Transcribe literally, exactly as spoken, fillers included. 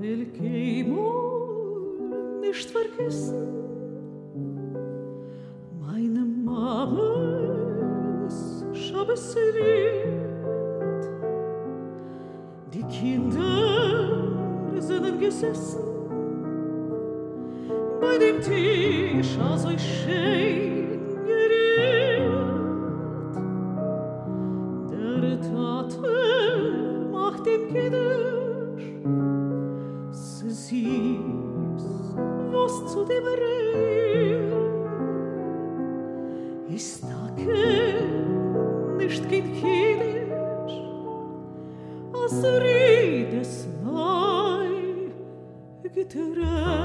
will keinmal nicht vergessen. Meine Mamas Schabeslied. Die Kinder sind gesessen bei dem Tisch, also ich schön gerührt. Der Tate macht dem Kiddush, sie sieht, was zu dem rührt. Ist da kein, nicht kein Kiddush, als redet es neu getrennt.